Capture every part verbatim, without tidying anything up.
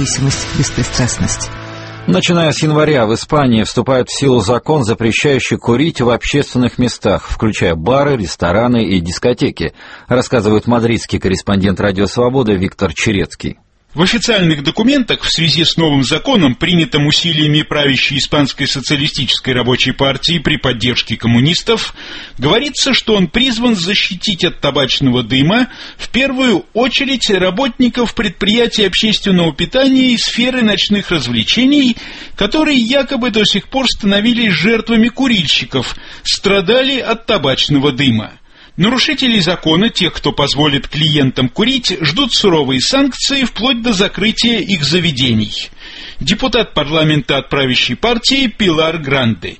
независимость, беспристрастность. Начиная с января в Испании вступает в силу закон, запрещающий курить в общественных местах, включая бары, рестораны и дискотеки, рассказывает мадридский корреспондент «Радио Свобода» Виктор Черецкий. В официальных документах в связи с новым законом, принятым усилиями правящей Испанской социалистической рабочей партии при поддержке коммунистов, говорится, что он призван защитить от табачного дыма в первую очередь работников предприятий общественного питания и сферы ночных развлечений, которые якобы до сих пор становились жертвами курильщиков, страдали от табачного дыма. Нарушителей закона, тех, кто позволит клиентам курить, ждут суровые санкции вплоть до закрытия их заведений. Депутат парламента от правящей партии Пилар Гранде.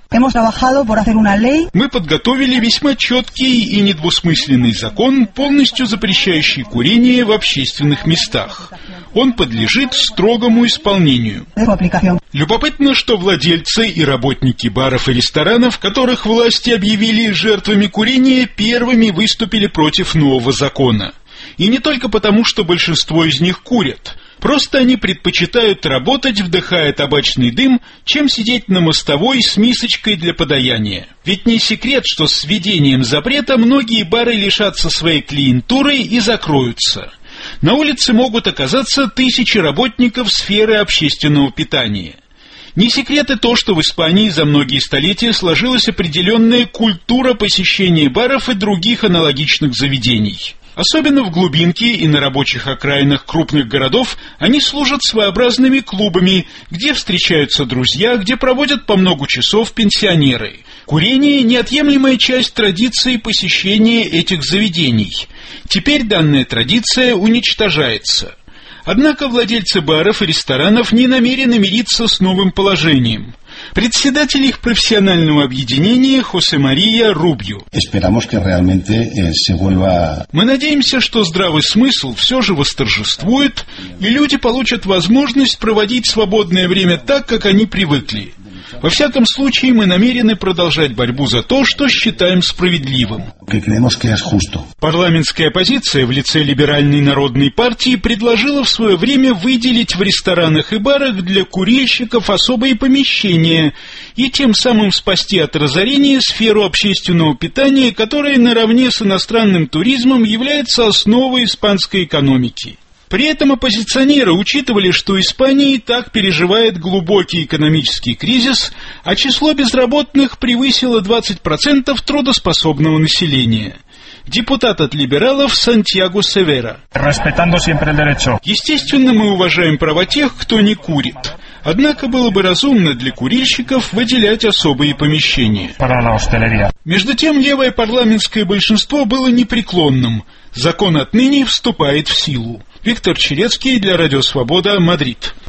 Мы подготовили весьма четкий и недвусмысленный закон, полностью запрещающий курение в общественных местах. Он подлежит строгому исполнению. Любопытно, что владельцы и работники баров и ресторанов, которых власти объявили жертвами курения, первыми выступили против нового закона. И не только потому, что большинство из них курят. Просто они предпочитают работать, вдыхая табачный дым, чем сидеть на мостовой с мисочкой для подаяния. Ведь не секрет, что с введением запрета многие бары лишатся своей клиентуры и закроются. На улице могут оказаться тысячи работников сферы общественного питания. Не секрет и то, что в Испании за многие столетия сложилась определенная культура посещения баров и других аналогичных заведений. Особенно в глубинке и на рабочих окраинах крупных городов они служат своеобразными клубами, где встречаются друзья, где проводят по много часов пенсионеры. Курение – неотъемлемая часть традиции посещения этих заведений. Теперь данная традиция уничтожается. Однако владельцы баров и ресторанов не намерены мириться с новым положением. Председатель их профессионального объединения Хосе Мария Рубио. Мы надеемся, что здравый смысл все же восторжествует, и люди получат возможность проводить свободное время так, как они привыкли. Во всяком случае, мы намерены продолжать борьбу за то, что считаем справедливым. Парламентская оппозиция в лице Либеральной народной партии предложила в свое время выделить в ресторанах и барах для курильщиков особые помещения и тем самым спасти от разорения сферу общественного питания, которая наравне с иностранным туризмом является основой испанской экономики. При этом оппозиционеры учитывали, что Испания и так переживает глубокий экономический кризис, а число безработных превысило двадцать процентов трудоспособного населения. Депутат от либералов Сантьяго Севера. Естественно, мы уважаем права тех, кто не курит. Однако было бы разумно для курильщиков выделять особые помещения. Между тем, левое парламентское большинство было непреклонным. Закон отныне вступает в силу. Виктор Черецкий для Радио Свобода, Мадрид.